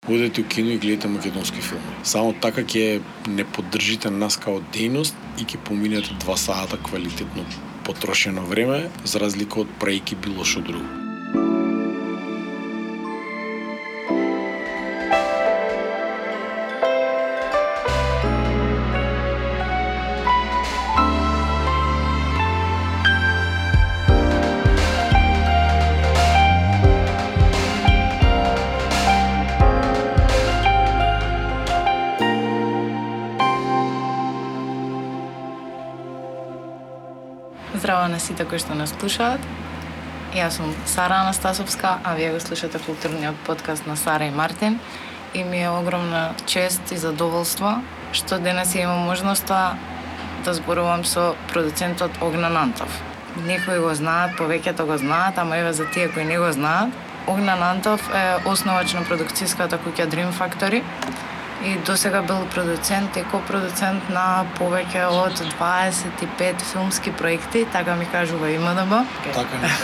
Одете у кино и гледате македонски филми. Само така ќе не поддржите нас као дејност и ќе поминете 2 сата квалитетно потрошено време, за разлика од прајки било што друго. Здраво на сите кои што нас слушаат. Јас сум Сара Анастасовска, а вие го слушате културниот подкаст на Сара и Мартин. И ми е огромна чест и задоволство што денес имам можноста да зборувам со продуцентот Огнан Антов. Некои го знаат, повеќето го знаат, ама еве за тие кои не го знаат, Огнан Антов е основач на продукцијската куќа Dream Factory и досега бил продуцент и копродуцент на повеќе од 25 филмски проекти, така ми кажува ИМДБ. Така не.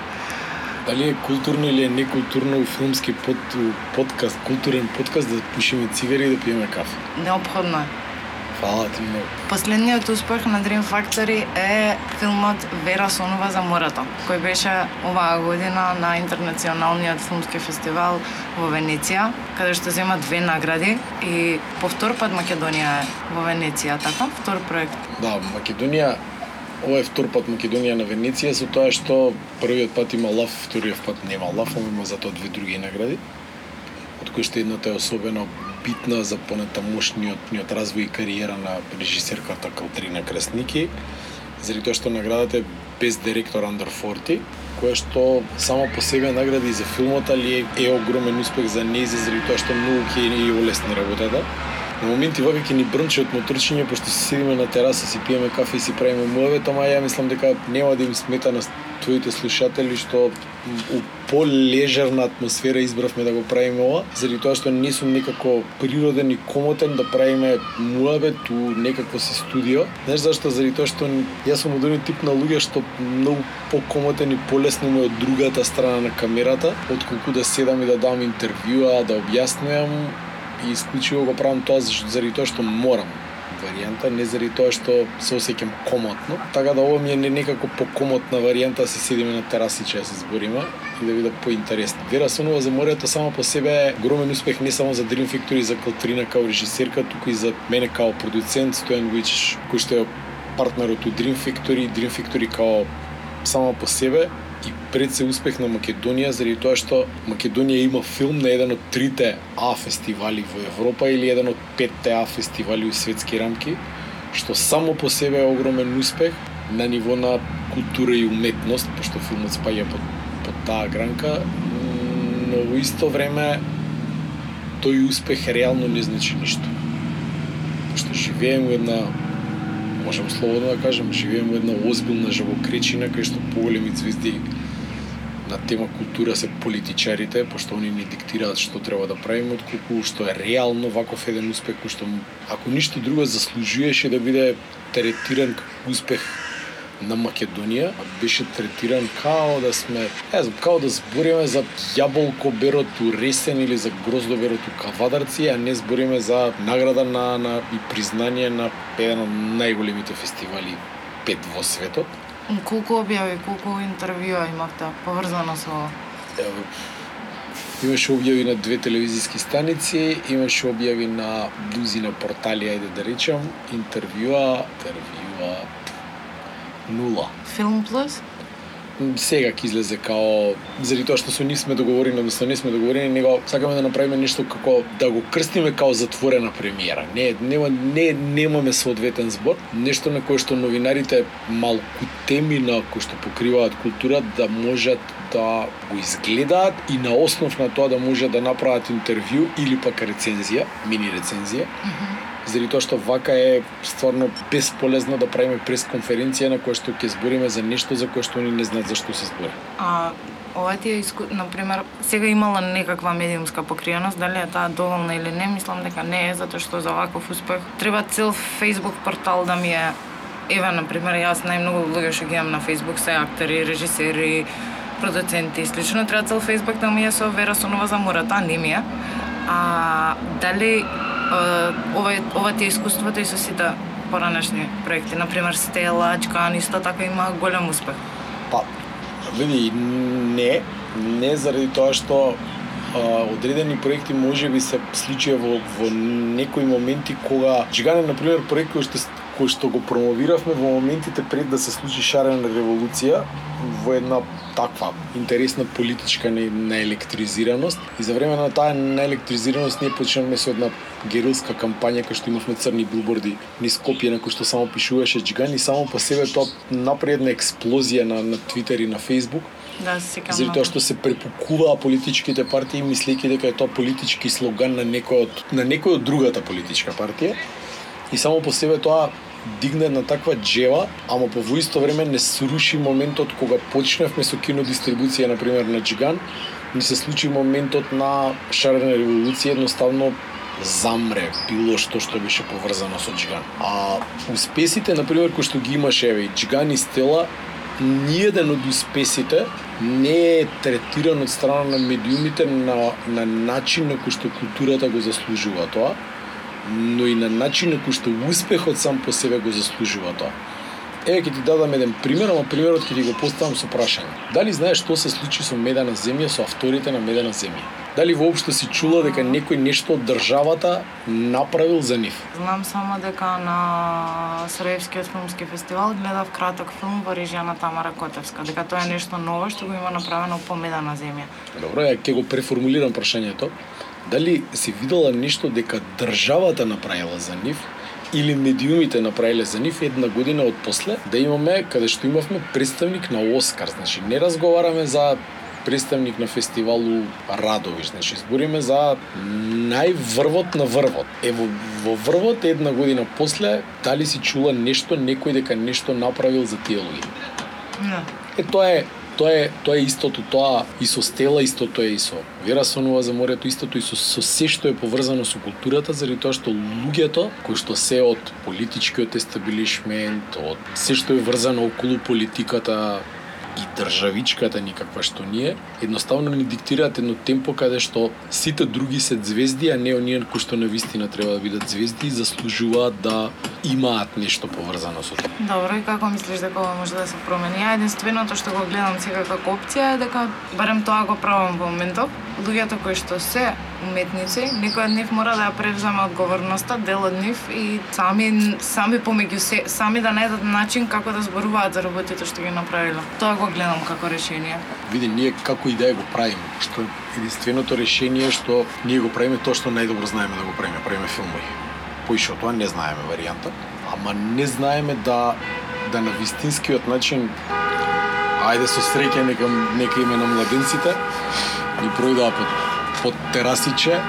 Дали е културно или е некултурно филмски подкаст, културен подкаст да пушиме цигари и да пиеме кафе? Неопходно е. Фала ти многу. Последниот успех на Dream Factory е филмот Вера Сонова за морето, кој беше оваа година на Интернационалниот филмски фестивал во Венеција, каде што зема 2 награди и по втор пат Македонија е во Венеција, така? Втор проект. Да, Македонија, ова е втор пат Македонија на Венеција, со тоа што првиот пат има лав, вториот пат нема лав, ама има затоа 2 други награди, од кои што едната е особено битна за понатамошниот развој и кариера на режисерката Калтрина Красники, заради тоа што наградата е Best Director Under 40, која што само по себе награди за филмот, али е огромен успех за нејзе, заради тоа што многу ќе ни олесни работата. На моменти вака ќе ни брнчи од моторчиња, пошто си седиме на тераса, си пиеме кафе и си правиме муавет, ама ја мислам дека нема да им смета на твоите слушатели што у полежерна атмосфера избравме да го правиме ова, заради тоа што не сум некако природен и комотен да правиме муавет у некакво си студио. Знаеш зашто? Заради тоа што јас сум од оној тип на луѓе што многу покомотен и полесно ме од другата страна на камерата, отколку да седам и да дам интервјуа, да објаснувам. И исклучиво го правам тоа заради тоа што морам варијанта, не заради тоа што се осеќам комотно. Така да ова ми е некако покомотна варијанта да се седиме на терасиче да се збориме и да биде поинтересно. Вера Сонова за морето само по себе е огромен успех не само за Dream Factory и за Калтрина као режисерка, туку и за мене као продуцент, Стојан Вујчич, кој што е партнерот у Dream Factory као само по себе. И пред се успех на Македонија, заради тоа што Македонија има филм на еден од 3 А фестивали во Европа или еден од 5 А фестивали у светски рамки, што само по себе е огромен успех на ниво на култура и уметност, пошто филмот спаѓа под таа гранка, но во исто време тој успех реално не значи ништо. Пошто живееме една, можам слободно да кажем, живееме во една озбилна жабокречина кај што поголеми звезди на тема култура се политичарите, пошто они ни диктираат што треба да правиме, отколку што е реално ваков еден успех, кој што ако ништо друго заслужуваше да биде третиран како успех на Македонија, беше третиран као да сме, као да збориме за јаболко берот у Ресен или за гроздо берот у Кавадарци, а не збориме за награда на и признание на еден од најголемите фестивали 5 во светот. Колку објави, колку интервјуа имавте поврзано со ова? Имаше објави на 2 телевизиски станици, имаше објави на дузина портали, ајде да речам, интервјуа 0. Филм Плюс? Сега ќе излезе као, заради тоа што со нив сме договорени, односно не сме договорени, него сакаме да направиме нешто како да го крстиме као затворена премиера. Немаме соодветен збор, нешто на кое што новинарите малку теми на кои што покриваат култура да можат да го изгледаат и на основ на тоа да можат да направат интервју или пак рецензија, мини рецензија. Заради тоа што вака е стварно бесполезно да правиме пресконференција на која што ќе збориме за нешто за кое што они не знаат за што се збори. Ова ти е например, сега имала некаква медиумска покриеност, дали е таа доволна или не, мислам дека не е, затоа што за ваков успех треба цел Facebook портал да ми е. Еве, например, јас најмногу луѓе што ги имам на Facebook се актери, режисери, продуценти и слично, треба цел Facebook да ми е со Вера Сонова за морето, а не ми е. Дали ова ти искуството и со сите поранешни проекти, например Стела, Ачкан, исто така има голем успех? Па, види, не заради тоа што одредени проекти може би се случија во некои моменти кога Джиган е, например, проект кој што го промовиравме во моментите пред да се случи шарена револуција во една таква интересна политичка наелектризираност и за време на таа наелектризираност ние почнавме со една герилска кампања кај што имавме црни билборди низ Скопје на кој што само пишуваше Джиган и само по себе тоа направи една експлозија на Твитер и на Фејсбук. Да, се сеќавам. Заради тоа што се препукуваа политичките партии мислејќи дека е тоа политички слоган на некој од другата политичка партија и само по себе тоа дигна една таква джева, ама по во исто време не сруши моментот кога почнавме со кинодистрибуција, например, на Джиган, не се случи моментот на шарена револуција, едноставно замре било што беше поврзано со Джиган. А успесите, например, кои што ги имаше Джиган и Стела, ниеден од успесите не е третиран од страна на медиумите на начин на кој што културата го заслужува тоа, но и на начин на кој што успехот сам по себе го заслужува тоа. Еве ќе ти дадам еден пример, ама примерот ќе ти го поставам со прашање. Дали знаеш што се случи со Медена земја, со авторите на Медена земја? Дали воопшто си чула дека некој нешто од државата направил за нив? Знам само дека на Сараевскиот филмски фестивал гледав краток филм во режија на Тамара Котевска, дека тоа е нешто ново што го има направено по Медена земја. Добро, ја ќе го преформулирам прашањето. Дали си видела нешто дека државата направила за нив или медиумите направиле за нив една година од после да имаме каде што имавме представник на Оскар, значи не разговараме за представник на фестивалу Радовиш, значи збориме за најврвот на врвот. Ево во врвот една година после дали си чула нешто некој дека нешто направил за тие луѓе? Не. Тоа е истото, тоа и со Стела, истото е и со Вера Сонова за морето, истото и со се што е поврзано со културата, заради тоа што луѓето кои што се од политичкиот естаблишмент, од се што е врзано околу политиката и државичката никаква што ние, едноставно ни диктираат едно темпо каде што сите други се звезди, а не оние кои што навистина треба да бидат звезди и заслужуваат да имаат нешто поврзано со тоа. Добро, и како мислиш дека ова може да се промени? Ја единственото што го гледам сега како опција е дека барем тоа го правам во моментов. Луѓето кои што се уметници, некој од нив мора да ја превземе одговорноста, дел од нив и сами помеѓу се, сами да најдат начин како да зборуваат за работите што ги направиле. Тоа го гледам како решение. Види, ние како и да го правиме, што единственото решение што ние го правиме тоа што најдобро знаеме да го правиме филмови. Поише од тоа не знаеме варијанта, ама не знаеме да на вистинскиот начин, ајде со среќа нека име на младенците, ни пројдоа под терасиче,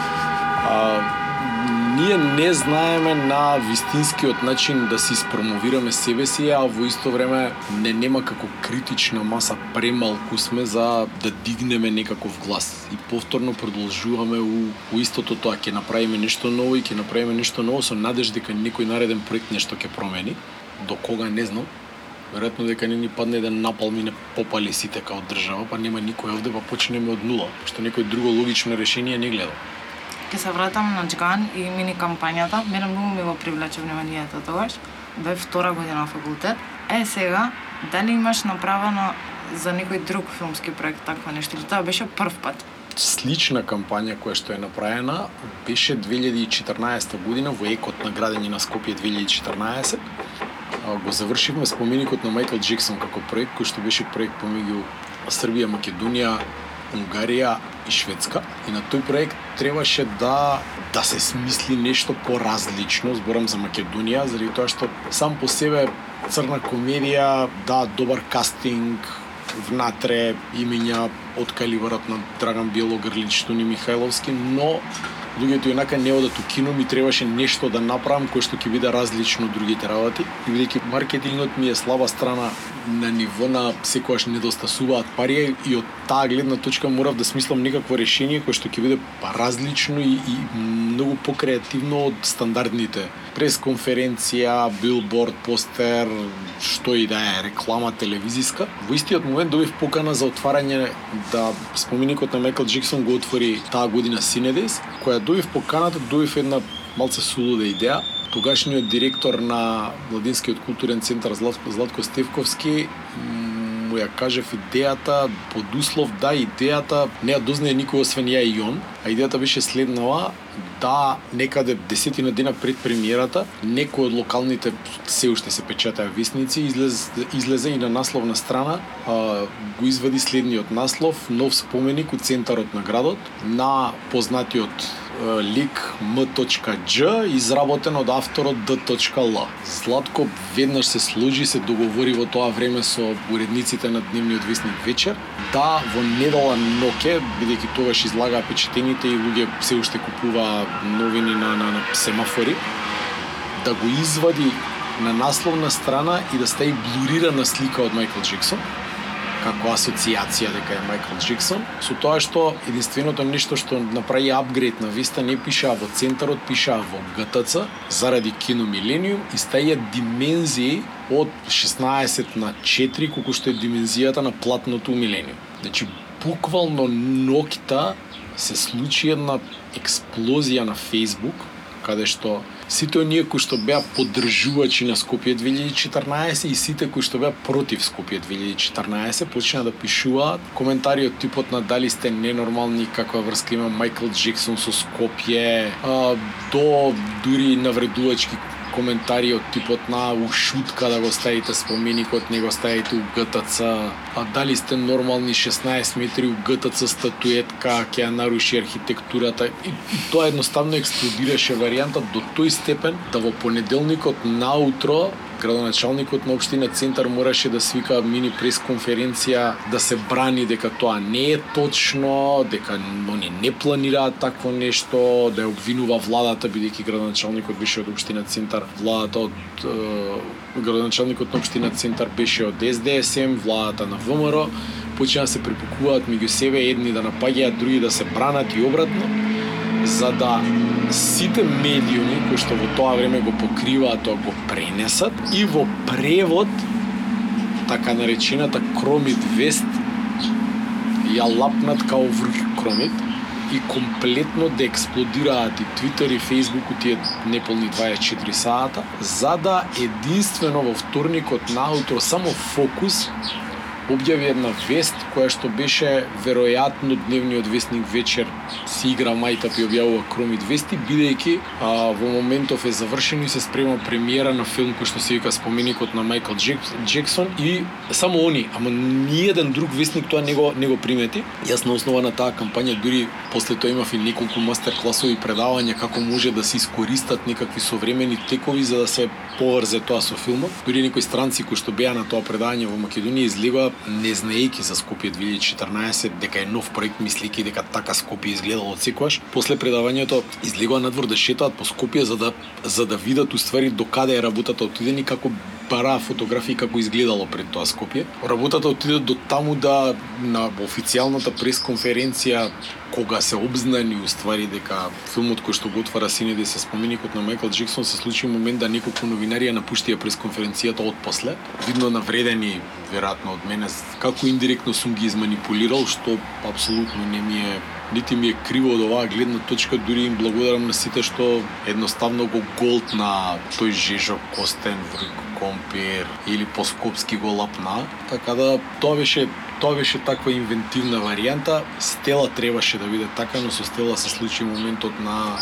ние не знаеме на вистинскиот начин да си спромовираме себе си, а во исто време нема како критична маса премалку сме за да дигнеме некаков глас. И повторно продолжуваме у истото тоа, ќе направиме нешто ново и ќе направиме нешто ново со надеж дека некој нареден проект нешто ќе промени. До кога не знам. Веројатно дека не ни падне еден напал ми не попали сите као држава, па нема никој овде, па почнеме од нула, што некој друго логично решение не гледа. Ке се вратам на Джиган и мини кампањата. Мене многу ми го привлече вниманието тогаш. Бе втора година факултет. Сега, дали имаш направено за некој друг филмски проект такво нешто? Или тоа беше прв пат? Слична кампања која што е направена беше 2014 година во екот на градење на Скопје 2014. Го завршивме споменикот на Мајкл Джексон како проект кој што беше проект помеѓу Србија, Македонија, Унгарија и Шведска. И на тој проект требаше да се смисли нешто поразлично, зборам за Македонија, заради тоа што сам по себе црна комедија, добар кастинг, внатре имења од калибарот на Драган Белогрлич, Тони Михајловски, но луѓето инака не одат у кино, ми требаше нешто да направам кој што ќе биде различно од другите работи. И бидејќи маркетингот ми е слаба страна, на ниво на секогаш недостасуваат пари и од таа гледна точка морав да смислам некакво решение кое што ќе биде различно и многу покреативно од стандардните пресконференција, билборд, постер, што и да е, реклама телевизиска. Во истиот момент добив покана за отварање да споменикот на Майкл Джексон го отвори таа година Синедес, која дојав поканата, дојав една малце сулуда идеја. Тогашниот директор на Младинскиот културен центар Златко Стевковски му ја кажев идејата под услов да идејата не ја дознае никој освен ја и он, а идејата беше следнава да некаде 10 дена пред премиерата некој од локалните се уште се печатаа весници излезе и на насловна страна го извади следниот наслов: нов споменик у центарот на градот на познатиот лик М.Дж, изработен од авторот Д.Л. Златко веднаш се сложи, се договори во тоа време со уредниците на дневниот весник Вечер да во недела ноќе, бидејќи тогаш излагаа печатените и луѓе се уште купуваа новини на семафори, да го извади на насловна страна и да стави блурирана слика од Майкл Джексон како асоциација дека е Майкл Джексон, со тоа што единственото нешто што направи апгрейд на веста не пишаа во центарот, пишаа во ГТЦ заради кино Милениум и стаја димензии од 16:4 колку што е димензијата на платното Милениум. Значи буквално ноќта се случи една експлозија на Facebook, каде што сите оние кои што беа поддржувачи на Скопје 2014 и сите кои што беа против Скопје 2014 почнаа да пишуваат коментари од типот на дали сте ненормални, каква врска има Майкл Джексон со Скопје, до дури навредувачки коментари од типот на ушутка да го ставите споменикот, не го ставите у ГТЦ, дали сте нормални 16 метри у ГТЦ статуетка, ќе ја наруши архитектурата. И тоа едноставно експлодираше варијанта до тој степен да во понеделникот наутро градоначалникот на општина Центар мораше да свика мини пресконференција да се брани дека тоа не е точно, дека они не планираат такво нешто, да ја обвинува владата бидејќи градоначалникот беше од општина Центар, владата од градоначалникот на општина Центар беше од СДСМ, владата на ВМРО, почнаа да се препукуваат меѓу себе, едни да напаѓаат, други да се бранат и обратно, за да сите медиуми кои што во тоа време го покриваат тоа го пренесат и во превод така наречената Кромит вест ја лапнат као врх Кромит и комплетно да експлодираат и Твитер и Фейсбук у тие неполни 24 сата, за да единствено во вторникот наутро само Фокус објави една вест која што беше веројатно дневниот вестник Вечер си игра мајтап и објавува Кромит вести, бидејќи во моментов е завршено и се спрема премиера на филм кој што се вика Споменикот на Майкл Джексон и само они, ама ниеден друг вестник тоа не го примети. Јас на основа на таа кампања дури после тоа имав и неколку мастер класови предавања како може да се искористат некакви современи текови за да се поврзе тоа со филмот. Дури некои странци кои што беа на тоа предавање во Македонија излегоа не знаејќи за Скопје 2014 дека е нов проект, мислејќи дека така Скопје изгледало од секогаш. После предавањето излегоа надвор да шетаат по Скопје за да видат уствари до каде е работата отидени, како бараа фотографии како изгледало пред тоа Скопје. Работата отиде до таму да на официјалната пресконференција кога се обзнани уствари дека филмот кој што го отвара Синедес се Споменикот на Майкл Джексон, се случи момент да неколку новинари ја напуштија пресконференцијата отпосле, видно навредени веројатно од мене, како индиректно сум ги изманипулирал, што апсолутно не ми е нити ми е криво од оваа гледна точка, дури им благодарам на сите што едноставно го голт на тој Жежо Костен, Компир или по-скопски го лапна. Така да тоа беше таква инвентивна варијанта. Стела требаше да биде така, но со Стела се случи моментот на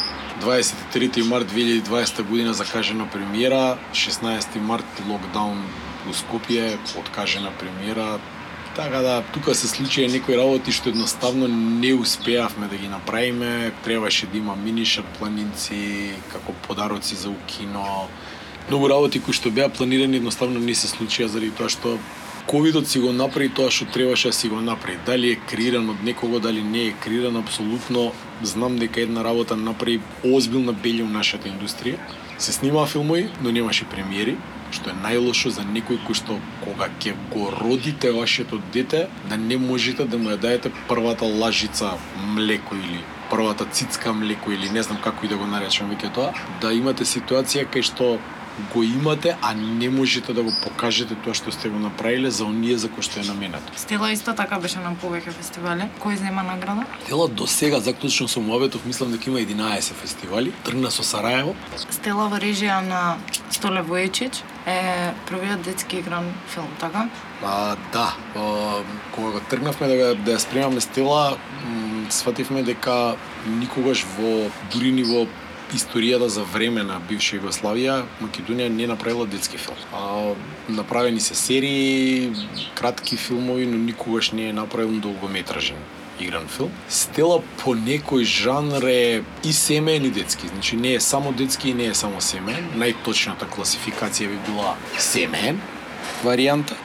23 март 2020 година закажена премиера, 16 март локдаун во Скопје, откажена премиера. Така да, тука се случија некои работи што едноставно не успеавме да ги направиме. Требаше да има мини шарпланинци, како подароци за кино. Многу работи кои што беа планирани едноставно не се случија заради тоа што ковидот си го направи тоа што требаше да си го направи. Дали е креиран од некого, дали не е креиран, апсолутно знам дека една работа направи озбилна белја у нашата индустрија. Се снимаа филмови, но немаше премиери, што е најлошо за некој кој што кога ќе го родите вашето дете, да не можете да му ја даете првата лажица млеко или првата цицка млеко или не знам како и да го наречам веќе тоа, да имате ситуација кај што го имате, а не можете да го покажете тоа што сте го направиле за оние за кои што е наменето. Стела исто така беше на повеќе фестивали. Кој зема награда? Стела до сега, заклучно со муабетов, мислам дека има 11 фестивали. Тргна со Сараево. Стела во режија на Столе Војчич е првиот детски игран филм, така? Да, кога го тргнавме да ја спремаме Стела, свативме дека никогаш дури ни во историјата за време на бивша Југославија, Македонија не направила детски филм. Направени се серии, кратки филмови, но никогаш не е направен долгометражен игран филм. Стела по некој жанр е и семеен и детски. Значи не е само детски и не е само семеен. Најточната класификација би била семеен варијанта.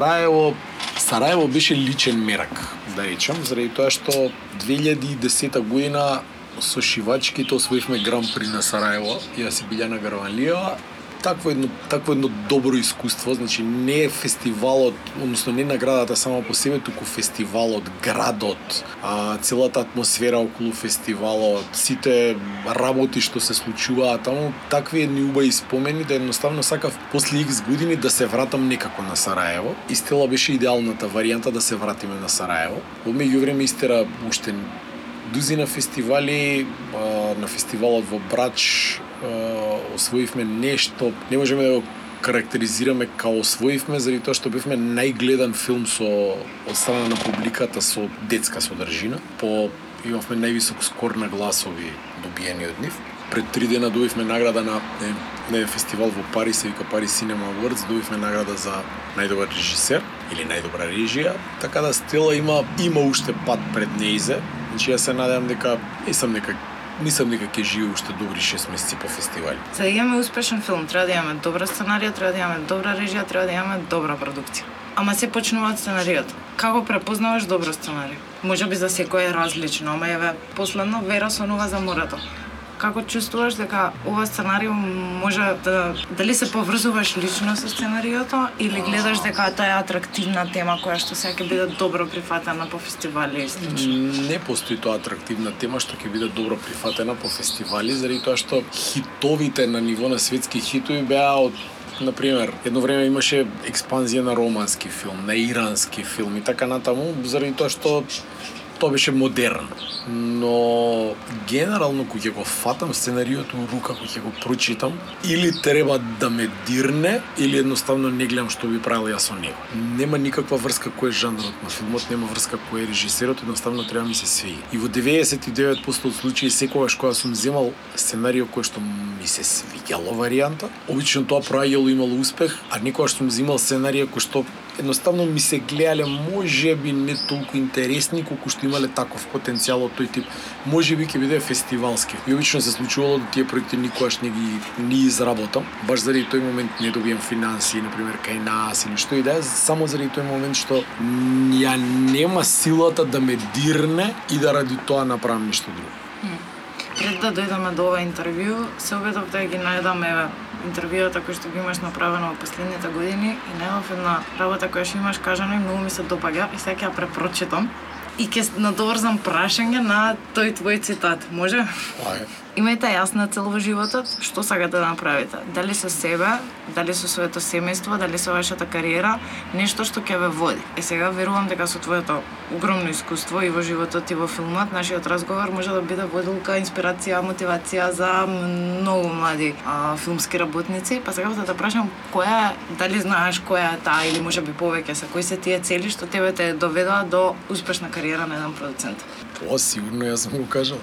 Сараево беше личен мерак, да речам, заради тоа што 2010 година со шивачките освоивме Гран При на Сараево, јас и Билјана Гарванлиева. Такво едно добро искуство, значи не е фестивалот, односно не наградата само по себе, туку фестивалот, градот, целата атмосфера околу фестивалот, сите работи што се случуваат таму, такви едни убави спомени да едноставно сакав после X години да се вратам некако на Сараево. И Стела беше идеалната варијанта да се вратиме на Сараево. Во меѓувреме истера уште дузина фестивали, на фестивалот во Брач освоивме нешто, не можеме да го карактеризираме као освоивме, заради тоа што бевме најгледан филм од страна на публиката со детска содржина. Имавме највисок скор на гласови добиени од нив. Пред 3 дена добивме награда на фестивал во Париз, се вика Париз Cinema Awards, добивме награда за најдобар режисер или најдобра режија, така да Стела има уште пат пред неизе. Значи јас се надевам дека нисам дека ќе живе уште добри 6 месеци по фестивали. За да имаме успешен филм, треба да имаме добра сценарија, треба да имаме добра режија, треба да имаме добра продукција. Ама се почнува од сценаријата. Како препознаваш добро сценарија? Можеби за секој е различно, ама еве последно Вера сонува за морето. Како чувствуваш дека ова сценарио може дали се поврзуваш лично со сценариото или гледаш дека тоа е атрактивна тема која што сега ќе биде добро прифатена по фестивали и слично? Не постои тоа атрактивна тема што ќе биде добро прифатена по фестивали, заради тоа што хитовите на ниво на светски хитови беа од, например, едно време имаше експанзија на романски филм, на ирански филм и така натаму, заради тоа што тоа беше модерно. Но генерално кога ќе го фатам сценариото у рука, кога ќе го прочитам, или треба да ме дирне, или едноставно не гледам што би правил јас со него. Нема никаква врска кој е жанрот на филмот, нема врска кој е режисерот, едноставно треба ми се свиѓа. И во 99% од случаи секогаш кога сум земал сценарио кој што ми се свиѓало варијанта, обично тоа проаѓало имало успех, а некогаш сум земал сценарија кој што едноставно ми се гледале можеби не толку интересни колку што имале таков потенцијал од тој тип. Можеби ќе биде фестивалски. И обично се случувало да тие проекти никогаш не ги изработам, баш заради тој момент не добијам финансии, например кај нас или што и да е, само заради тој момент што ја нема силата да ме дирне и да ради тоа направам нешто друго. Пред да дојдеме до ова интервју, се обидов да ги најдам интервјуата кои што ги имаш направено во последните години и најдов една работа која што имаш кажано и многу ми се допаѓа и сега ќе ја препрочитам и ќе надоврзам прашање на тој твој цитат. Може? Имајте јасна цел во животот, што сакате да направите. Дали со себе, дали со своето семејство, дали со вашата кариера, нешто што ќе ве води. И сега верувам дека со твоето огромно искуство и во животот и во филмот, нашиот разговор може да биде водилка, инспирација, мотивација за многу млади филмски работници. Па сега да те прашам дали знаеш која е таа или можеби повеќе кои се тие цели што тебе те доведоа до успешна кариера на еден продуцент? Сигурно јас сум го кажал.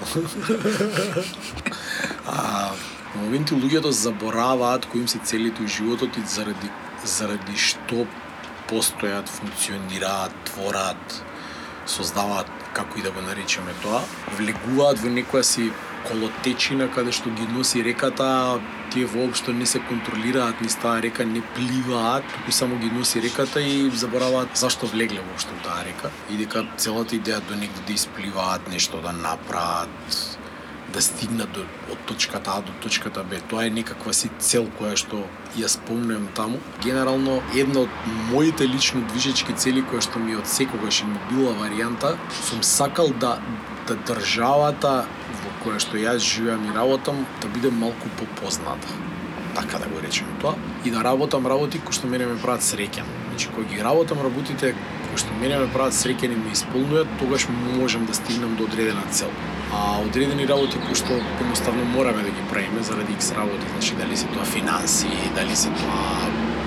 На моменти луѓето забораваат кои им се целите у животот и заради што постојат, функционираат, творат, создаваат, како и да го наречеме тоа, влегуваат во некоја си колотечина каде што ги носи реката, тие воопшто не се контролираат, низ таа река не пливаат, туку само ги носи реката и забораваат зашто влегле воопшто во таа река и дека целата идеја до негде да испливаат, нешто да направат, да стигнат од точката А до точката Б. Тоа е некаква си цел која што ја спомнувам таму. Генерално, една од моите лично движечки цели која што ми од секогаш ми била варијанта, сум сакал да државата во која што јас живеам и работам да биде малку попозната. така да го речеме тоа, и да работам работи кои што мене ме прават среќен. Значи, кога ги работам работите кои што мене ме прават среќен и ме исполнуваат, тогаш можам да стигнам до одредена цел. А одредени работи кои што едноставно мораме да ги правиме заради X работи, значи дали се тоа финанси, дали се тоа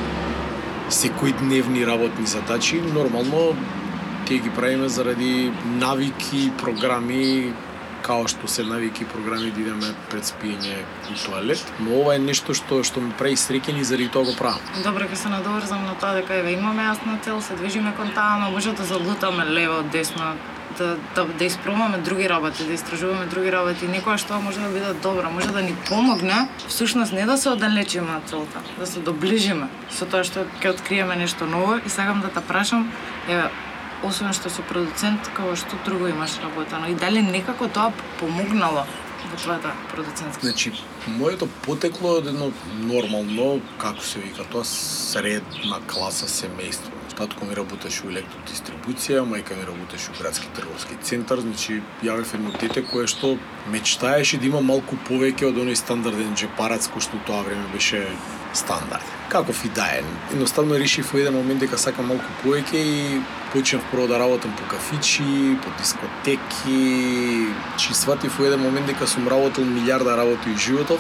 секојдневни работни задачи, нормално тие ги правиме заради навики, програми, као што се навики програми да идеме пред спиење у тоалет, но ова е нешто што ме прави среќен и заради тоа го правам. Добро, ќе се надоврзам на тоа дека еве имаме јасна цел, се движиме кон таа, но може да залутаме лево, десно, да испробваме други работи, да истражуваме други работи. Некогаш тоа може да биде добро, може да ни помогне, всушност не да се оддалечиме од целта, да се доближиме со тоа што ќе откриеме нешто ново. И сакам да те прашам, еве, освен што си продуцент, како што друго имаш работено и дали некако тоа помогнало во твојата продуцентска? Значи, моето потекло од едно нормално, како се вика тоа, средна класа семејство. Татко ми работеше у електродистрибуција, мајка ми работеше у градски трговски центар, значи ја бев едно дете кое што мечтаеше да има малку повеќе од оној стандарден джепарац кој што тоа време беше стандард. Каков и да е. Едноставно решив во еден момент дека сакам малку повеќе и почнав прво да работам по кафичи, по дискотеки. Чи сватив во еден момент дека сум работел милиарда работи во животов.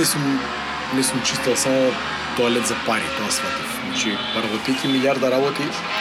Не сум чистел само тоалет за пари, тоа сватив. Значи, работејќи милиарда работи,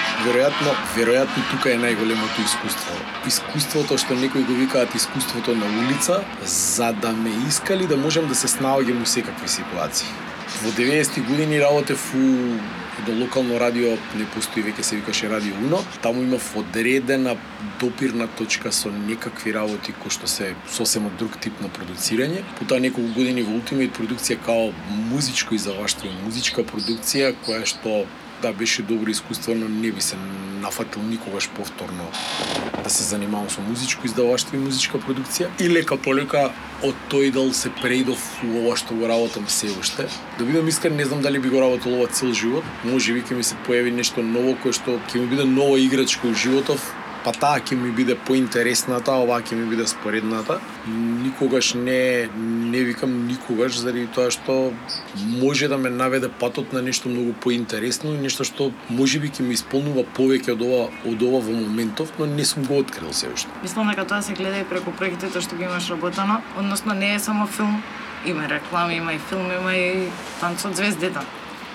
веројатно тука е најголемото искуство. Искуството што некои го викаат искуството на улица, за да ме искали да можам да се снаоѓам у секакви ситуации. Во 90-ти години работев у до локално радио, не постои веќе, се викаше Радио Уно. Таму имав одредена допирна точка со некакви работи кои што се сосема друг тип на продуцирање. Потоа неколку години во Ultimate продукција као музичко издаваштво, музичка продукција која што да беше добро искуство, но не би се нафатил никогаш повторно да се занимавам со музичко издаваштво и музичка продукција. И лека полека од тој дел се преидов у ова што го работам се уште. Да бидам искрен, не знам дали би го работел ова цел живот. Можеби ќе ми се појави нешто ново кое што ќе ми биде нова играчка у животов, па таа ќе ми биде поинтересната, оваа ќе ми биде споредната. Никогаш не викам никогаш, заради тоа што може да ме наведе патот на нешто многу поинтересно и нешто што можеби ќе ми исполнува повеќе од ова во моментов, но не сум го открил се уште. Мислам дека тоа се гледа и преку проектите што ги имаш работено, односно не е само филм, има реклами, има и филм, има и танц од звездите.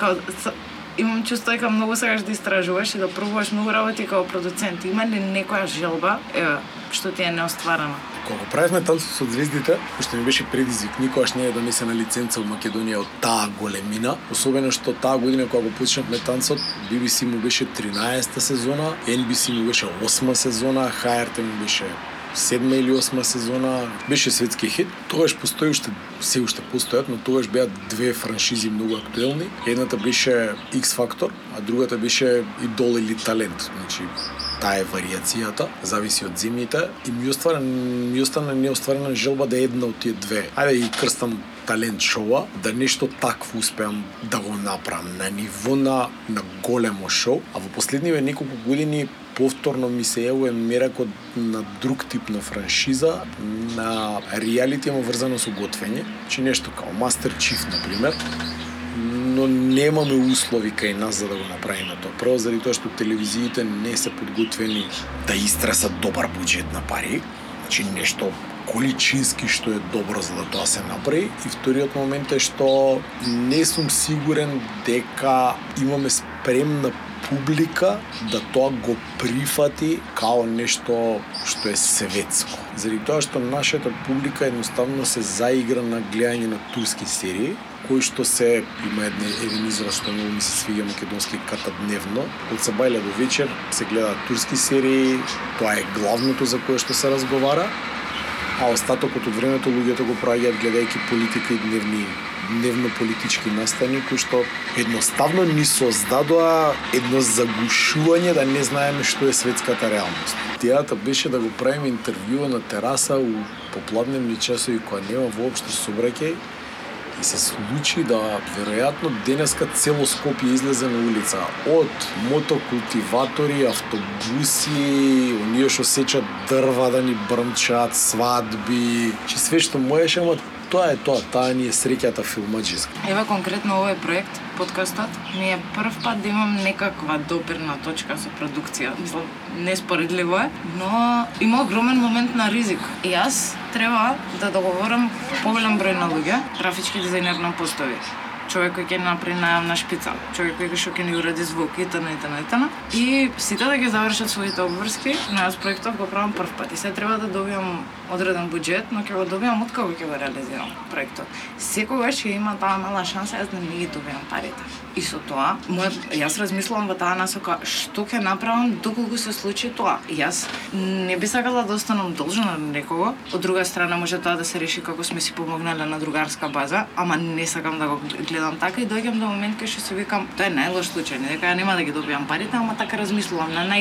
Имам чувство дека многу сакаш да истражуваш и да пробуваш многу работи како продуцент. Има ли некоја желба, што ти е неостварена? Кога правевме Танцот од звездите, што ми беше предизвик, никогаш не е донесена лиценца во Македонија од таа големина, особено што таа година кога го почнавме Танцот, BBC му беше 13-та сезона, NBC му беше 8-та сезона, HRT му беше 7 или 8 сезона, беше светски хит. Тогаш постои се уште постојат, но тогаш беа две франшизи многу актуелни. Едната беше X Factor, а другата беше Идол или Талент. Значи, таа е варијацијата, зависи од земјите и ми остана неостварена желба да е една од тие две. Ајде и крстам талент шоуа, да нешто такво успеам да го направам на ниво на големо шоу, а во последниве неколку години повторно ми се јавува меракот на друг тип на франшиза, на реалити врзано со готвење, че нешто као Master Chief, например, но немаме услови кај нас за да го направиме тоа. Прво заради тоа што телевизиите не се подготвени да истресат добар буџет на пари, значи нешто количински што е добро за да тоа се направи. И вториот момент е што не сум сигурен дека имаме спремна публика да тоа го прифати као нешто што е светско. Заради тоа што нашата публика едноставно се заигра на гледање на турски серии, кои што се има еден израз што многу ми се свиѓа македонски ката дневно. Од сабајле до вечер се гледаат турски серии, тоа е главното за кое што се разговара, а остатокот од времето луѓето го праќаат гледајќи политика и дневно политички настани кои што едноставно ни создадоа едно загушување да не знаеме што е светската реалност. Идејата беше да го правиме интервјуа на тераса у попладневни часови кога нема воопшто сообраќај И се случи да веројатно денеска цело Скопје излезе на улица од мотокултиватори, автобуси, оние што сечат дрва да ни брмчат, свадби, че све што можеше, ама тоа е тоа, таа ни е среќата филмаџиска. Ева конкретно овој проект, подкастот, ми е прв пат да имам некаква допирна точка со продукција. Мислам, неспоредливо е, но има огромен момент на ризик. И јас треба да договорам поголем број на луѓе, графички дизајнер на постови, човек кој ќе направи најавна шпица, човек кој што ќе ни уреди звук и т.н. И сите да ги завршат своите обврски, но јас проектот го правам прв пат и се треба да добиам одреден буџет, но ќе го добиам од кого ќе го реализирам проектот. Секогаш ќе има таа мала шанса јас да не ги добиам парите. И со тоа, јас размислувам во таа насока што ќе направам доколку се случи тоа. Јас не би сакала да останам должна на некого. Од друга страна може тоа да се реши како сме си помогнале на другарска база, ама не сакам да го гледам така и доаѓам до момент кај што се викам, тоа е најлош случај, дека ја нема да ги добиам парите, ама така размислувам на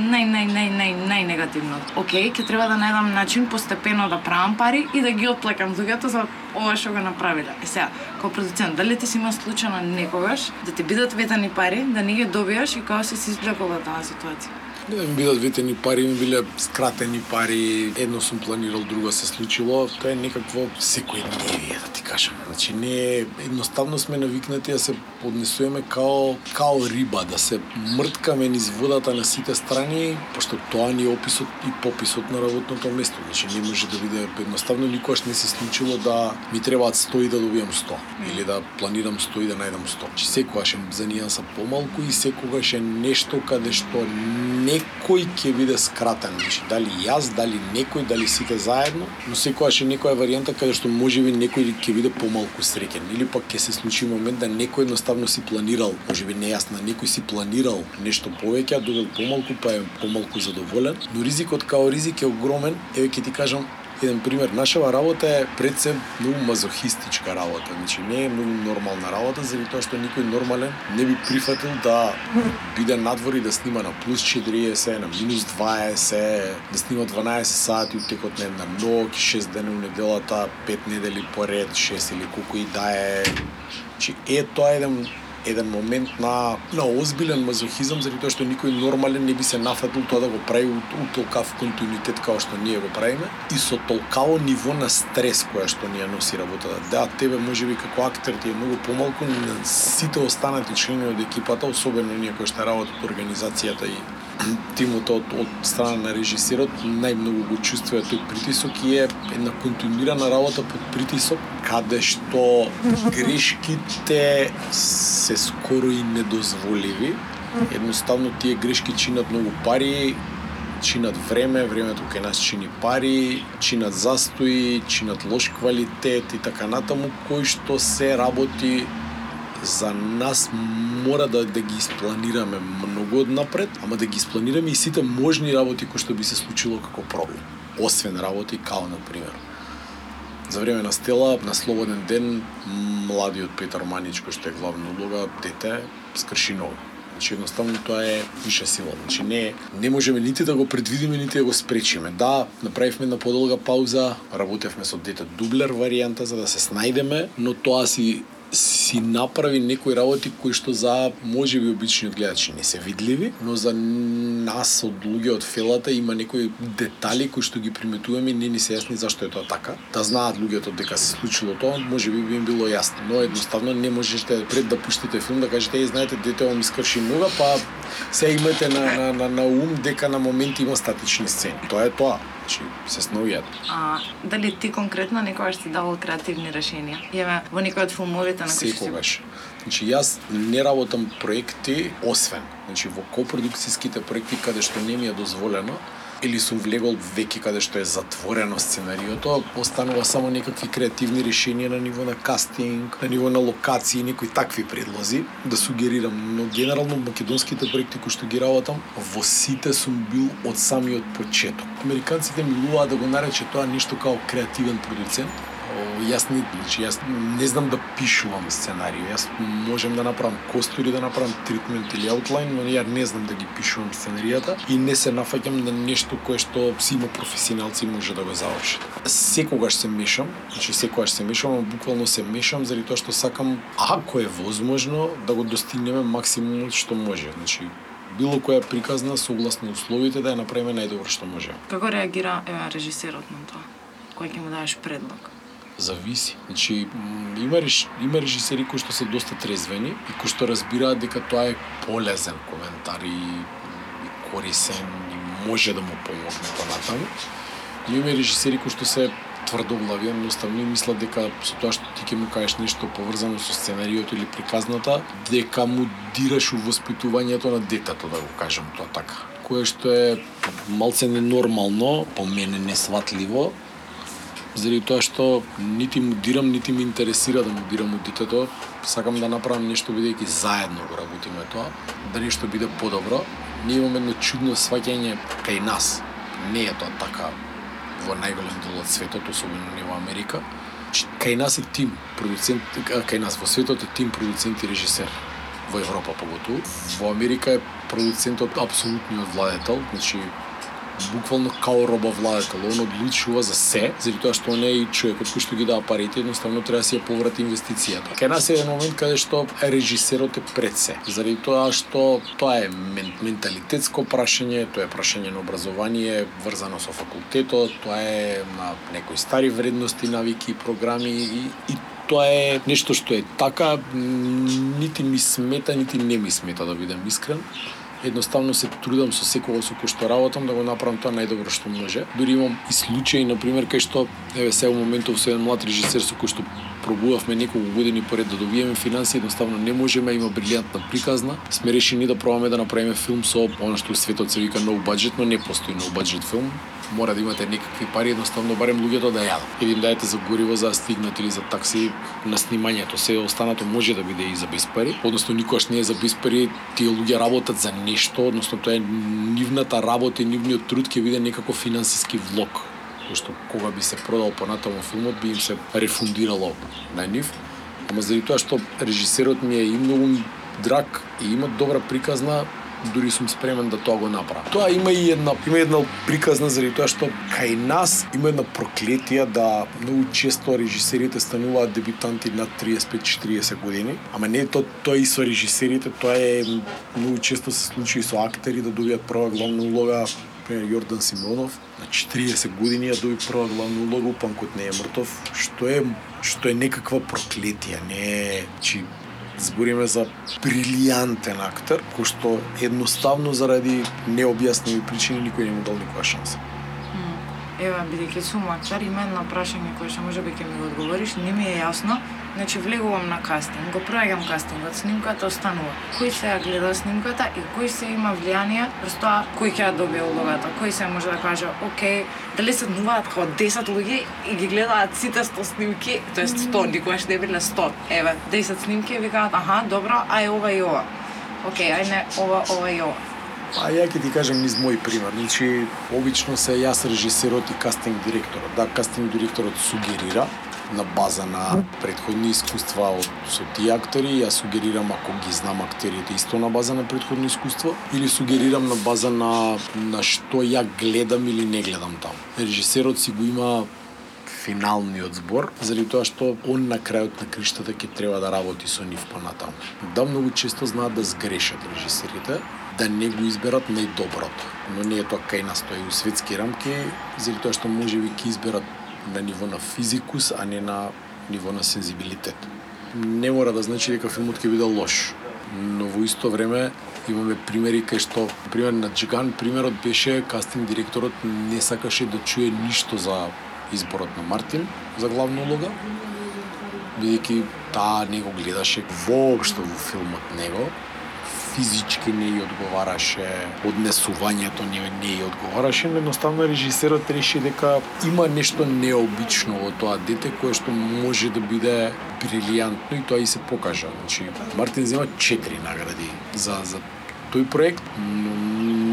најнегативно. Океј, ќе треба да најдам начин постепено да правам пари и да ги отплакам луѓето за ова што го направиле. Е сега, како продуцент, дали ти си има случајно некогаш да ти бидат ветани пари, да не ги добиеш и како се извлекола таа ситуација? Не да ми бидат ветени пари, ми биле скратени пари, едно сум планирал, друго се случило, тоа е некакво секојдневие, да ти кажам. Значи не е, едноставно сме навикнати да се поднесуваме као риба, да се мрткаме низ водата на сите страни, пошто тоа ни е описот и пописот на работното место. Значи не може да биде едноставно, никогаш не се случило да ми требаат 100 и да добијам 100 или да планирам 100 и да најдам 100. Значи секогаш е за нијанса помалку и секогаш е нешто каде што некој ќе биде скратен, значи дали јас, дали некој, дали сите заедно, но секогаш е некоја варијанта каде што можеби некој ќе биде помалку среќен или пак ќе се случи момент да некој едноставно си планирал, можеби нејасно, некој си планирал нешто повеќе, а добил помалку, па е помалку задоволен, но ризикот као ризик е огромен. Еве ќе ти кажам еден пример, нашава работа е пред се многу мазохистичка работа, значи не е многу нормална работа, заради тоа што никој нормален не би прифатил да биде надвор и да снима на плюс 40, на минус 20, да снима 12 сати утекот на една ноќ, 6 дена у неделата, 5 недели поред, 6 или колку и да е. Значи тоа е еден момент на озбилен мазохизам, заради тоа што никој нормален не би се нафатил тоа да го прави у толкав континуитет како што ние го правиме и со толкаво ниво на стрес која што ние носи работата. Да, тебе можеби како актер ти е многу помалку, но сите останати члени од екипата, особено ние кои што работат организацијата и тимот од страна на режисерот, најмногу го чувствува тој притисок и е една континуирана работа под притисок, каде што грешките се скоро и недозволиви. Едноставно тие грешки чинат многу пари, чинат времето кај нас чини пари, чинат застои, чинат лош квалитет и така натаму, кој што се работи за нас мора да ги испланираме многу однапред, ама да ги испланираме и сите можни работи кои што би се случило како проблем. Освен работи као, например, за време на Стела, на слободен ден, младиот Петар Манич, кој што е главна улога, дете, скрши нога. Значи, едноставно тоа е виша сила. Значи, не можеме нити да го предвидиме, нити да го спречиме. Да, направивме една подолга пауза, работевме со дете дублер варијанта за да се снајдеме, но тоа си направи некои работи кои што за можеби обичниот гледач не се видливи, но за нас од луѓе од фелата има некои детали кои што ги приметуваме и не ни се јасни зашто е тоа така. Да знаат луѓето дека се случило тоа, можеби би им било јасно, но едноставно не можете пред да пуштите филм да кажете знаете детето ми скрши нога, па се имате на ум дека на моменти има статични сцени. Тоа е тоа. Значи, се сновијат. Дали ти конкретно некогаш си давал креативни решенија? Еве, во некој од филмовите на кои што секогаш. Значи, јас не работам проекти освен. Значи, во копродукцијските проекти каде што не ми е дозволено, или сум влегол веќе каде што е затворено сценариото, останува само некакви креативни решенија на ниво на кастинг, на ниво на локации, некои такви предлози, да сугерирам. Но генерално македонските проекти кои што ги работам, во сите сум бил од самиот почеток. Американците милуваат да го нарече тоа нешто као креативен продуцент, Јас не знам да пишувам сценарио. Јас можем да направам костури, да направам тритмент или аутлайн, но ја не знам да ги пишувам сценаријата и не се нафаќам на нешто кое што си има професионалци може да го заврши. Секогаш се мешам, буквално се мешам заради тоа што сакам, ако е возможно, да го достигнеме максимумот што може. Било која приказна согласно условите да ја направиме најдобро што може. Како реагира режисерот на тоа? Кој ќе му даеш предлог? Зависи. Има режисери кои што се доста трезвени и кои што разбираат дека тоа е полезен коментар и корисен и може да му помогне понатаму. И има режисери кои што се тврдоглави, едноставно и мислат дека со тоа што ти ќе му кажеш нешто поврзано со сценариото или приказната, дека му дираш у воспитувањето на детето, да го кажам тоа така. Кое што е малце ненормално, по мене несватливо, заради тоа што нити му дирам, нити ми интересира да му дирам у детето. Сакам да направам нешто бидејќи заедно го работиме тоа, да нешто биде подобро. Ние имаме едно чудно сваќање кај нас. Не е тоа така во најголем дел од светот, особено не во Америка. Кај нас е тим продуцент, кај нас во светот е тим продуцент и режисер. Во Европа поготово. Во Америка е продуцентот апсолутниот владетел, буквално као роба владетел. Он одлучува за се, заради тоа што он е и човекот кој што ги дава парите, едноставно треба да си ја поврати инвестицијата. Кај нас е еден момент каде што режисерот е пред се, заради тоа што тоа е менталитетско прашање, тоа е прашање на образование врзано со факултетот, тоа е на некои стари вредности, навики, програми и тоа е нешто што е така, нити ми смета, нити не ми смета, да бидам искрен. Едноставно се трудам со секого со кој што работам да го направам тоа најдобро што може. Дури имам и случаи, например, кај што сега во моментов со еден млад режисер со кој што пробувавме неколку години поред да добиеме финансии, едноставно не можеме, има брилјантна приказна. Сме решени да пробаме да направиме филм со она што светот се вика no budget, но не постои no budget филм. Мора да имате некакви пари, едноставно барем луѓето да јадат. Или им дајете за гориво за стигнат или за такси на снимањето. Се останато може да биде и за без пари. Односно никош не е за без пари, тие луѓе работат за нешто, односно тоа е нивната работа и нивниот труд ќе биде некако финансиски влог. Што кога би се продал понатаму филмот би им се рефундирало на нив. Ама заради тоа што режисерот ми е и многу драг и има добра приказна, дури сум спремен да тоа го направам. Тоа има една приказна заради тоа што кај нас има една проклетија да многу често режисерите стануваат дебютанти над 35-40 години, ама не тоа и со режисерите, тоа е многу често се случи со актери да добијат прва главна улога. Например, Јордан Симеонов на 40 години ја доби прва главна улога, Панкот не е мртов, што е некаква проклетија, не е збориме за брилијантен актер, кој што едноставно заради необјасними причини никој не му дал никоја шанса. Ева, бидејќи сум актер, има едно прашање кое што можеби ќе ми го одговориш, не ми е јасно. Значи, влегувам на кастинг, го проаѓам кастингот, снимката останува. Кој се ја гледа снимката и кој се има влијание врз тоа кој ќе ја добие улогата? Кој се може да каже, окей, дали се седнуваат како 10 луѓе и ги гледаат сите 100 снимки, тоест 100, никогаш не биле 100. Еве, 10 снимки и викаат, аха, добро, ај ова и ова. Окей, ај не, ова и ова. А ја ќе ти кажам низ мој пример. Значи, обично се јас режисерот и кастинг директорот. Да, кастинг директорот сугерира на база на претходни искуства со тие актери, јас сугерирам ако ги знам актерите исто на база на претходни искуства, или сугерирам на база на што ја гледам или не гледам таму. Режисерот си го има финалниот збор, заради тоа што он на крајот на криштата ќе треба да работи со нив понатаму. Да, многу често знаат да сгрешат режисерите, да не го изберат најдоброто. Но не е тоа кај нас, тоа и у светски рамки, заради тоа што можеби ќе изберат на ниво на физикус, а не на ниво на сензибилитет. Не мора да значи дека филмот ќе биде лош, но во исто време имаме примери кај што, например, на Джиган, примерот беше кастинг директорот не сакаше да чуе ништо за изборот на Мартин за главна улога, бидејќи таа не го гледаше воопшто во филмот него, физички не ја одговараше, однесувањето не ја одговараше, но едноставно режисерот реши дека има нешто необично во тоа дете кое што може да биде брилијантно и тоа и се покажа. Значи, Мартин зема 4 награди за тој проект, но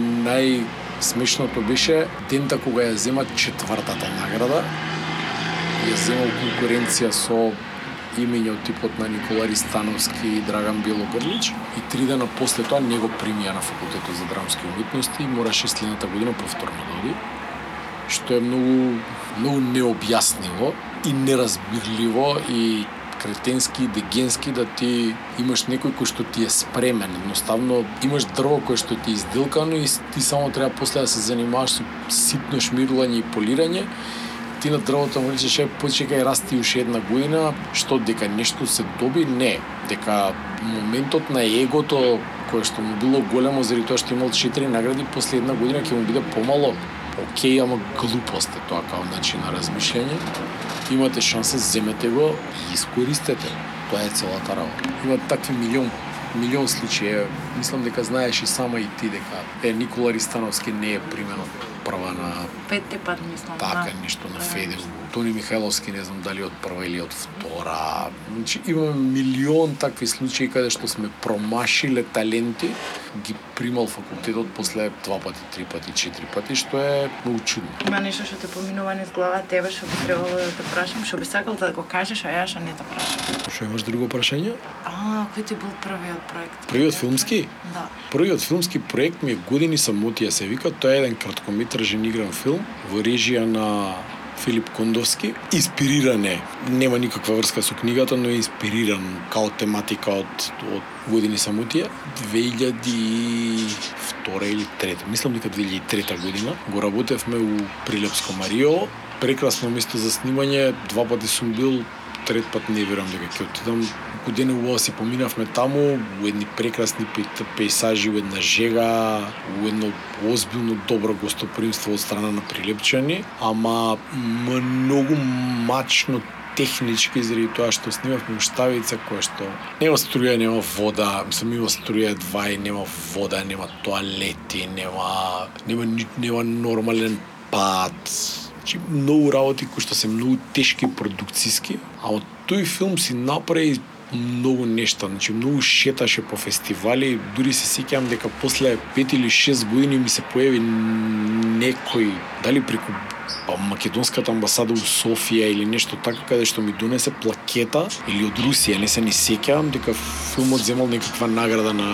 најсмешното беше дента кога ја зема 4-тата награда, ја земал конкуренција со имења од типот на Никола Ристановски и Драган Белогрлич и 3 дена после тоа него примија на факултетот за драмски уметности и мораше следната година повторно да оди, што е многу необјасниво и неразбирливо и кретенски, дегенски да ти имаш некој кој што ти е спремен. Едноставно имаш дрво кој што ти е изделкано и ти само треба после да се занимаваш со ситно шмирување и полирање. Ти на дрвото му речеш, почекај, расти уште една година, што дека нешто се доби? Не. Дека моментот на егото, кое што му било големо заради тоа што имал 4 награди, после една година ќе му биде помало. Океј, ама глупост е тоа као начин на размишљање. Имате шанса, земете го и искористете. Тоа е целата работа. Има такви милион случаи. Мислам дека знаеш и сама и ти дека Никола Ристановски не е примен од прва на 5 пат мислам. Така нешто на Феде. Тони Михайловски не знам дали од прва или од втора. Значи имаме милион такви случаи каде што сме промашиле таленти, ги примал факултетот после 2 пати, 3 пати, 4 пати, што е многу чудно. Има нешто што те поминува низ глава тебе што би требало да те прашам, што би сакал да го кажеш, а ја што не те прашам. Што имаш друго прашање? Кој ти бил првиот проект? Првиот филмски? Да. Првиот филмски проект ми е Години самотија се вика. Тоа е еден краткометражен игран филм во режија на Филип Кондовски. Инспириран е, нема никаква врска со книгата, но е инспириран као тематика од Години самотија. 2002 или 2003, мислам дека 2003 година, го работевме у Прилепско Мариово. Прекрасно место за снимање, 2 пати сум бил, 3 пат не верувам дека ќе отидам. Година убаво си поминавме таму, у едни прекрасни пейсажи, у една жега, у едно озбилно добро гостопримство од страна на прилепчани, ама многу мачно технички заради тоа што снимавме у Штавица која што нема струја, нема вода, мислам има струја едва и нема вода, нема тоалети, нема нормален пат. Многу работи кои што се многу тешки продукциски, а од тој филм си направи многу нешта, значи многу шеташе по фестивали, дури се сеќавам дека после 5 или 6 години ми се појави некој, дали преку македонската амбасада у Софија или нешто така, каде што ми донесе плакета, или од Русија, не се ни сеќавам, дека филмот земал некаква награда на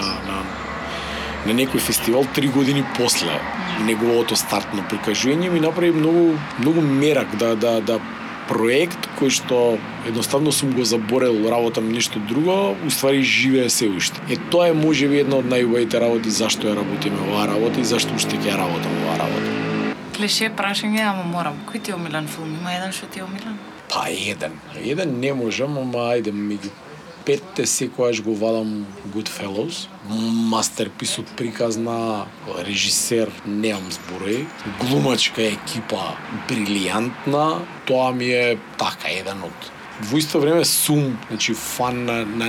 некој фестивал 3 години после неговото стартно прикажување. Ми направи многу мерак да проект кој што едноставно сум го заборел, работам нешто друго, уствари живее се уште. Тоа е можеби една од најубавите работи зашто ја работиме оваа работа и зашто уште ќе ја работам оваа работа. Клише прашање, ама морам. Кој ти е омилен филм? Има еден што ти е омилен? Па еден не можам, ама ајде меѓу 5 секојаш го вадам Goodfellows, мастерпис од приказна, режисер, немам зборови, глумачка екипа брилијантна, тоа ми е така еден од. Во исто време сум, значи фан на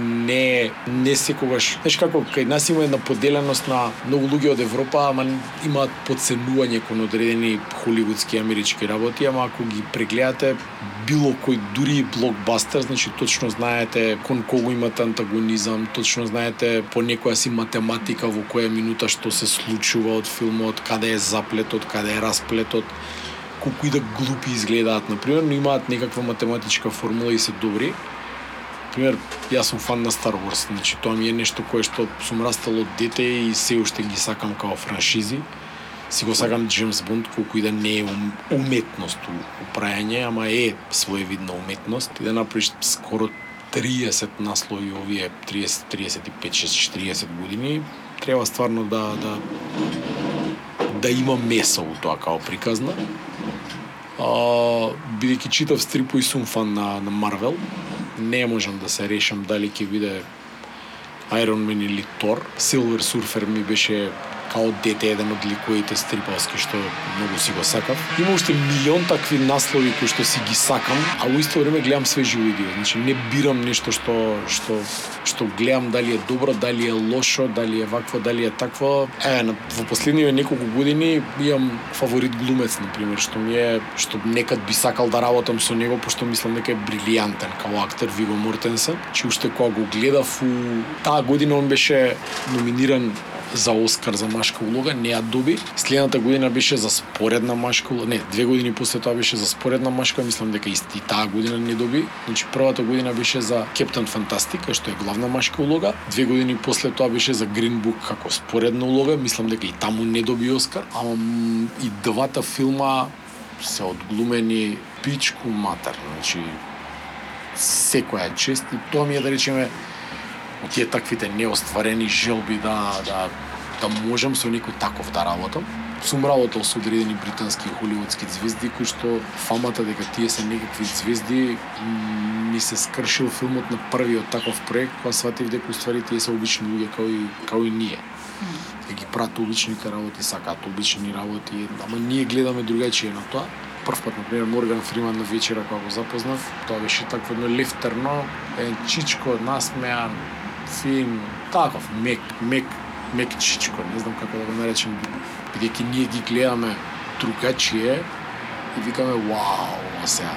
не секогаш. Знаеш како, кај нас има една поделеност на многу луѓе од Европа, ама имаат подценување кон одредени холивудски амерички работи, ама ако ги прегледате било кој дури блокбастер, значи точно знаете кон кого имате антагонизам, точно знаете по некоја си математика во која минута што се случува од филмот, каде е заплетот, каде е расплетот, колку и да глупи изгледаат, например, но имаат некаква математичка формула и се добри. Например, јас сум фан на Star Wars, значи тоа ми е нешто кое што сум растал од дете и се уште ги сакам као франшизи. Си го сакам Джеймс Бонд, колку и да не е уметност у прајање, ама е своевидна уметност. И да направиш скоро 30 наслови овие 35-40 години, треба стварно да има месо у тоа као приказна. Бидејќи читав стрипо и сум фан на Марвел, не можам да се решам дали ќе биде Iron Man или Thor. Silver Surfer ми беше као дете еден од ликовите стриповски што многу си го сакав. Има уште милион такви наслови кои што си ги сакам, а во исто време гледам свежи видео. Значи не бирам нешто што гледам дали е добро, дали е лошо, дали е вакво, дали е такво. Во последниве неколку години имам фаворит глумец, например, што некад би сакал да работам со него, пошто мислам дека е брилијантен као актер, Виго Мортенсен. Че уште кога го гледав таа година он беше номиниран за Оскар за машка улога, не ја доби. Следната година беше за споредна машка улога, не, 2 години после тоа беше за споредна машка, мислам дека и таа година не доби. Значи првата година беше за Кептен Фантастик, што е главна машка улога. 2 години после тоа беше за Green Book како споредна улога, мислам дека и таму не доби Оскар. Ама и двата филма се одглумени пичку матер, значи секоја чест и тоа ми е да речеме од тие таквите неостварени желби да можам со некој таков да работам. Сум работел со одредени британски и холивудски звезди кои што фамата дека тие се некакви звезди ми се скршил филмот на првиот таков проект, кога сватив дека уствари тие се обични луѓе као и ние. Ги прават обичните работи, сакаат обични работи, ама ние гледаме другачие на тоа. Првпат, например, Морган Фриман на вечера кога го запознав, тоа беше такво едно лефтерно, чичко, насмеан, фин, таков, мек чичко, не знам како да го наречем, бидејќи ние ги гледаме другачие и викаме, вау, сега.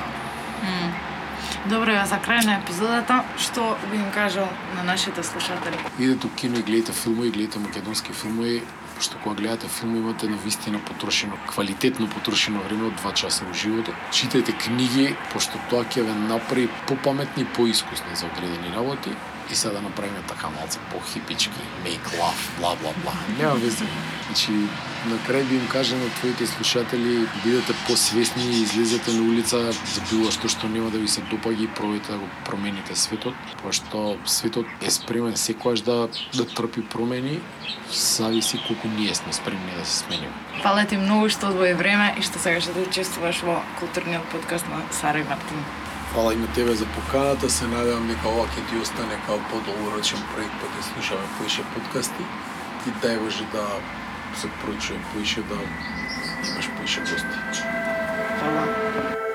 Добро, за крај на епизодата, што би им кажал на нашите слушатели? Идете у кино и гледате филмови, гледате македонски филмови, што кога гледате филм имате навистина потрошено, квалитетно потрошено време од 2 часа во животот. Читајте книги, пошто тоа ќе ве направи попаметни, поискусни за одредени работи. И сега да направиме така малце по-хипички, make love, бла бла бла. Нема везе. Значи, на крај би им кажа на твоите слушатели, бидете посвесни и излезете на улица за било што нема да ви се допаѓа и пробајте да го промените светот, пошто светот е спремен секогаш да трпи промени, зависи колку ние сме спремни да се смениме. Фала ти многу што одвои време и што сакаш да учествуваш во културниот подкаст на Сара и Мартин. Фала и на тебе за поканата, се надевам дека ова ќе ти остане као подолгорочен проект, па ќе слушаме поише подкасти и дај Боже да се прочуе поише, да имаш поише гости. Фала.